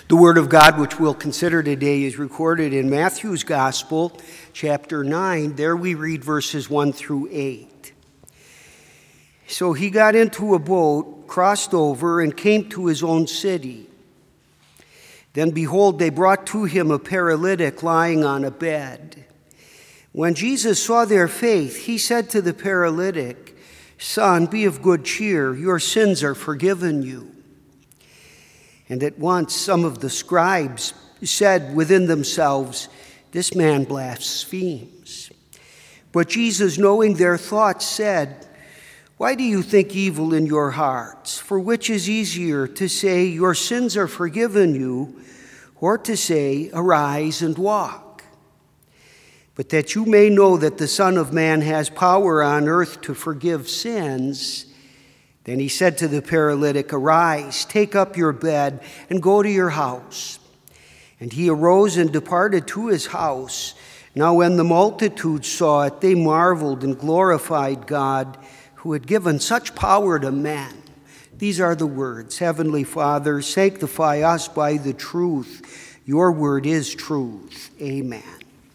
The Word of God, which we'll consider today, is recorded in Matthew's Gospel, chapter 9. There we read verses 1 through 8. So he got into a boat, crossed over, and came to his own city. Then behold, they brought to him a paralytic lying on a bed. When Jesus saw their faith, he said to the paralytic, "Son, be of good cheer, your sins are forgiven you." And at once some of the scribes said within themselves, "This man blasphemes." But Jesus, knowing their thoughts, said, "Why do you think evil in your hearts? For which is easier, to say, 'Your sins are forgiven you,' or to say, 'Arise and walk'? But that you may know that the Son of Man has power on earth to forgive sins." Then he said to the paralytic, "Arise, take up your bed, and go to your house." And he arose and departed to his house. Now when the multitude saw it, they marveled and glorified God, who had given such power to men. These are the words. Heavenly Father, sanctify us by the truth. Your word is truth. Amen.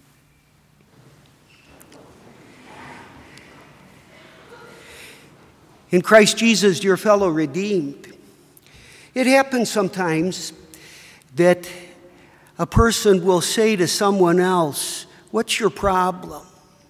In Christ Jesus, dear fellow redeemed, it happens sometimes that a person will say to someone else, "What's your problem?"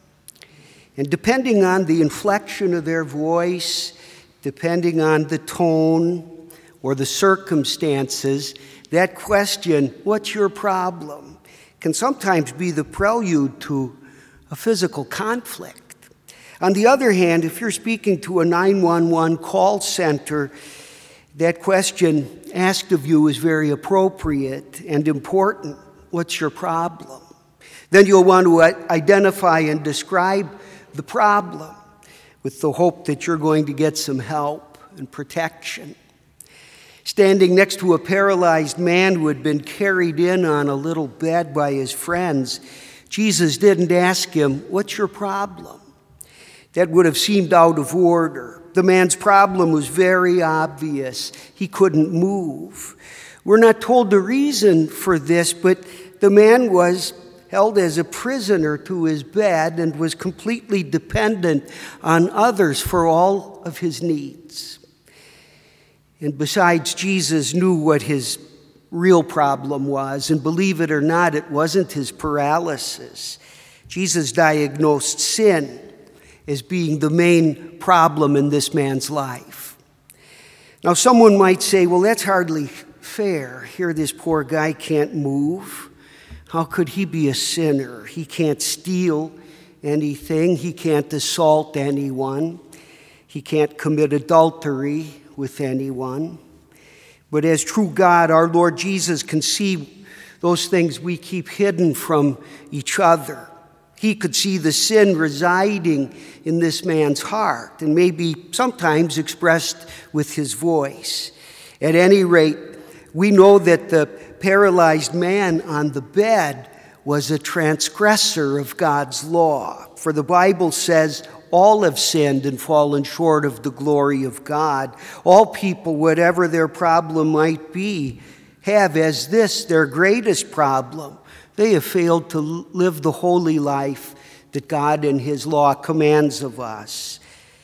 And depending on the inflection of their voice, depending on the tone or the circumstances, that question, "What's your problem?" can sometimes be the prelude to a physical conflict. On the other hand, if you're speaking to a 911 call center, that question asked of you is very appropriate and important. What's your problem? Then you'll want to identify and describe the problem with the hope that you're going to get some help and protection. Standing next to a paralyzed man who had been carried in on a little bed by his friends, Jesus didn't ask him, "What's your problem?" That would have seemed out of order. The man's problem was very obvious. He couldn't move. We're not told the reason for this, but the man was held as a prisoner to his bed and was completely dependent on others for all of his needs. And besides, Jesus knew what his real problem was, and believe it or not, it wasn't his paralysis. Jesus diagnosed sin as being the main problem in this man's life. Now, someone might say, "Well, that's hardly fair. Here, this poor guy can't move. How could he be a sinner? He can't steal anything. He can't assault anyone. He can't commit adultery with anyone." But as true God, our Lord Jesus can see those things we keep hidden from each other. He could see the sin residing in this man's heart and maybe sometimes expressed with his voice. At any rate, we know that the paralyzed man on the bed was a transgressor of God's law. For the Bible says, all have sinned and fallen short of the glory of God. All people, whatever their problem might be, have as this their greatest problem. They have failed to live the holy life that God in his law commands of us.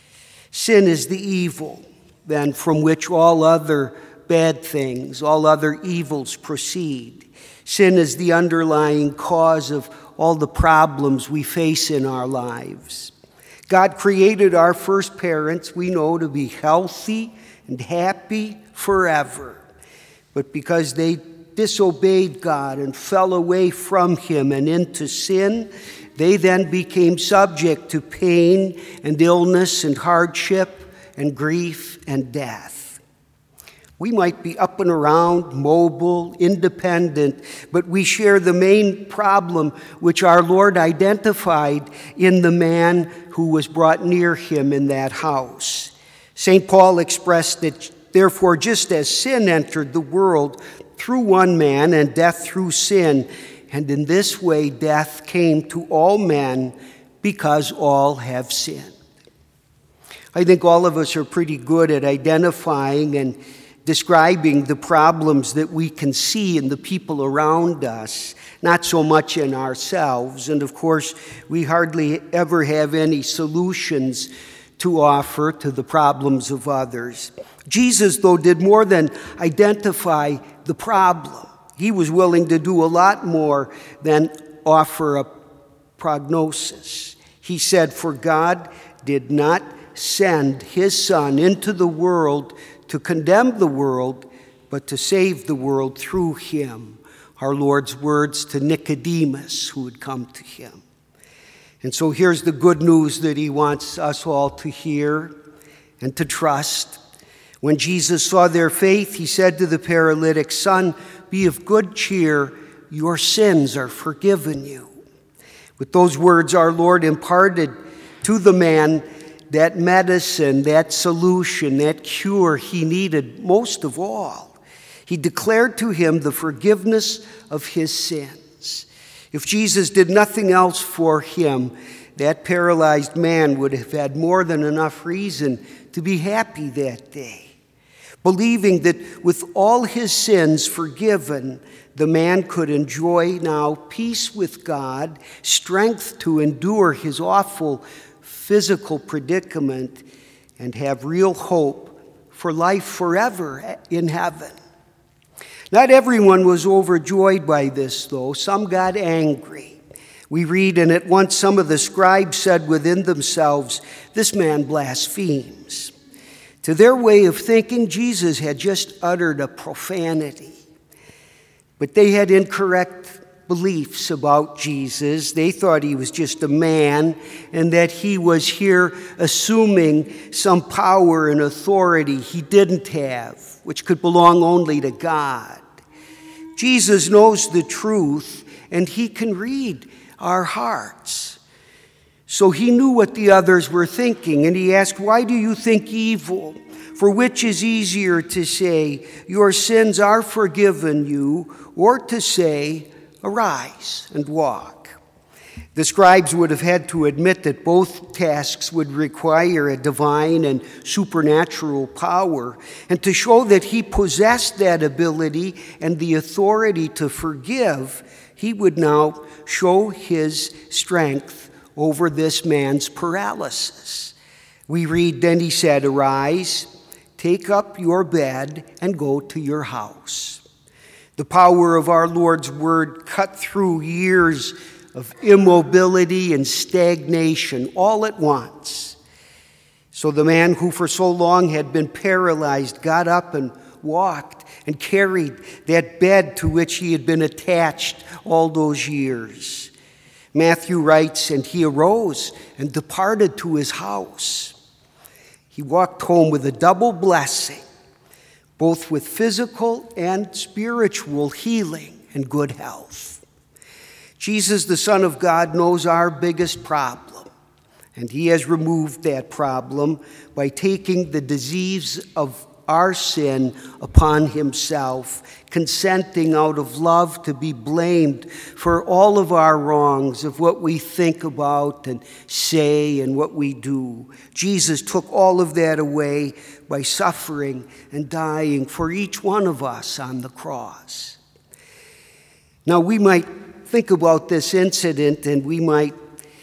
Sin is the evil, then, from which all other bad things, all other evils proceed. Sin is the underlying cause of all the problems we face in our lives. God created our first parents, we know, to be healthy and happy forever. But because they disobeyed God and fell away from him and into sin, they then became subject to pain and illness and hardship and grief and death. We might be up and around, mobile, independent, but we share the main problem which our Lord identified in the man who was brought near him in that house. St. Paul expressed that, therefore, just as sin entered the world through one man and death through sin, and in this way death came to all men because all have sinned. I think all of us are pretty good at identifying and describing the problems that we can see in the people around us, not so much in ourselves. And of course, we hardly ever have any solutions to offer to the problems of others. Jesus, though, did more than identify the problem. He was willing to do a lot more than offer a prognosis. He said, "For God did not send his Son into the world to condemn the world, but to save the world through him." Our Lord's words to Nicodemus, who had come to him. And so here's the good news that he wants us all to hear and to trust. When Jesus saw their faith, he said to the paralytic, "Son, be of good cheer, your sins are forgiven you." With those words, our Lord imparted to the man that medicine, that solution, that cure he needed most of all. He declared to him the forgiveness of his sins. If Jesus did nothing else for him, that paralyzed man would have had more than enough reason to be happy that day, believing that with all his sins forgiven, the man could enjoy now peace with God, strength to endure his awful physical predicament, and have real hope for life forever in heaven. Not everyone was overjoyed by this, though. Some got angry. We read, "And at once some of the scribes said within themselves, 'This man blasphemes.'" To their way of thinking, Jesus had just uttered a profanity. But they had incorrect beliefs about Jesus. They thought he was just a man and that he was here assuming some power and authority he didn't have, which could belong only to God. Jesus knows the truth, and he can read our hearts. So he knew what the others were thinking, and he asked, "Why do you think evil? For which is easier to say, 'Your sins are forgiven you,' or to say, 'Arise and walk'?" The scribes would have had to admit that both tasks would require a divine and supernatural power, and to show that he possessed that ability and the authority to forgive, he would now show his strength over this man's paralysis. We read, "Then he said, 'Arise, take up your bed and go to your house.'" The power of our Lord's word cut through years of immobility and stagnation all at once. So the man who for so long had been paralyzed got up and walked and carried that bed to which he had been attached all those years. Matthew writes, "And he arose and departed to his house." He walked home with a double blessing, both with physical and spiritual healing and good health. Jesus, the Son of God, knows our biggest problem, and he has removed that problem by taking the disease of our sin upon himself, consenting out of love to be blamed for all of our wrongs, of what we think about and say and what we do. Jesus took all of that away by suffering and dying for each one of us on the cross. Now, we might think about this incident and we might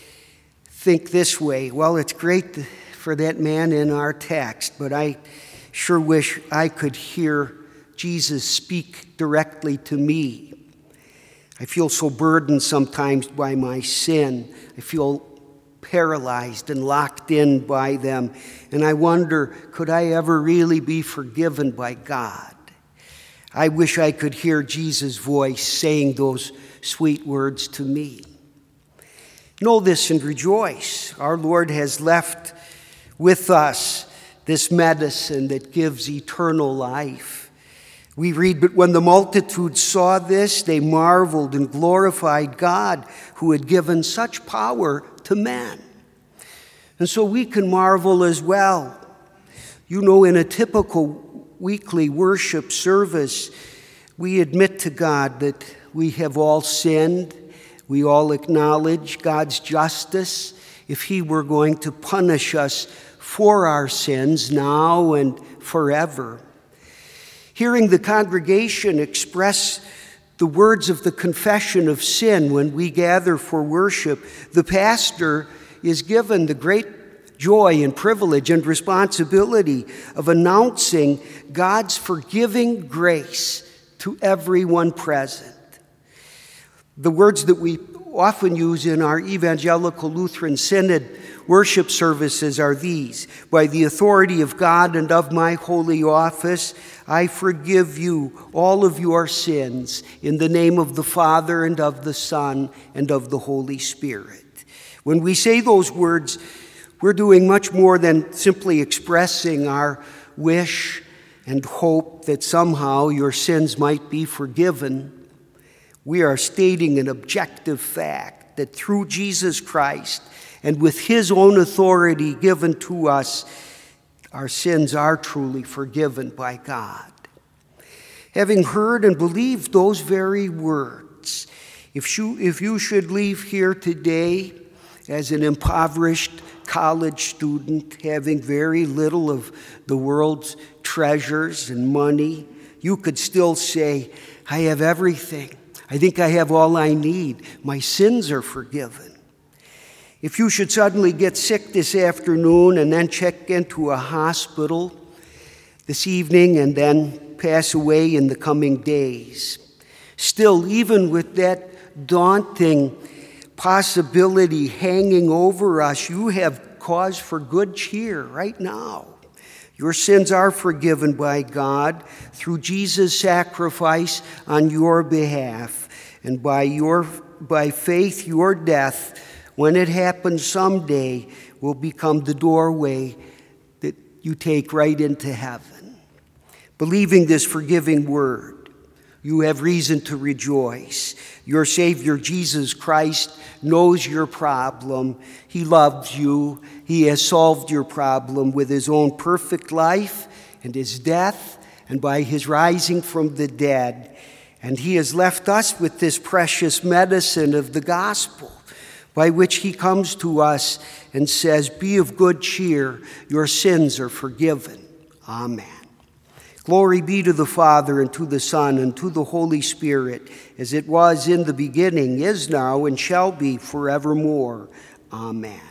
think this way, well, it's great for that man in our text, but I sure wish I could hear Jesus speak directly to me. I feel so burdened sometimes by my sin. I feel paralyzed and locked in by them, and I wonder, could I ever really be forgiven by God? I wish I could hear Jesus' voice saying those sweet words to me. Know this and rejoice. Our Lord has left with us this medicine that gives eternal life. We read, "But when the multitude saw this, they marveled and glorified God who had given such power to men." And so we can marvel as well. You know, in a typical weekly worship service, we admit to God that we have all sinned. We all acknowledge God's justice if he were going to punish us for our sins now and forever. Hearing the congregation express the words of the confession of sin when we gather for worship, the pastor is given the great joy and privilege and responsibility of announcing God's forgiving grace to everyone present. The words that we often use in our Evangelical Lutheran Synod worship services are these: by the authority of God and of my holy office, I forgive you all of your sins in the name of the Father and of the Son and of the Holy Spirit. When we say those words, we're doing much more than simply expressing our wish and hope that somehow your sins might be forgiven. We are stating an objective fact that through Jesus Christ and with his own authority given to us, our sins are truly forgiven by God. Having heard and believed those very words, if you should leave here today as an impoverished college student, having very little of the world's treasures and money, you could still say, I have everything. I think I have all I need. My sins are forgiven. If you should suddenly get sick this afternoon and then check into a hospital this evening and then pass away in the coming days, still, even with that daunting possibility hanging over us, you have cause for good cheer right now. Your sins are forgiven by God through Jesus' sacrifice on your behalf, and by faith, your death, when it happens someday, will become the doorway that you take right into heaven. Believing this forgiving word, you have reason to rejoice. Your Savior, Jesus Christ, knows your problem. He loves you. He has solved your problem with his own perfect life and his death and by his rising from the dead. And he has left us with this precious medicine of the gospel, by which he comes to us and says, be of good cheer, your sins are forgiven. Amen. Glory be to the Father, and to the Son, and to the Holy Spirit, as it was in the beginning, is now, and shall be forevermore. Amen.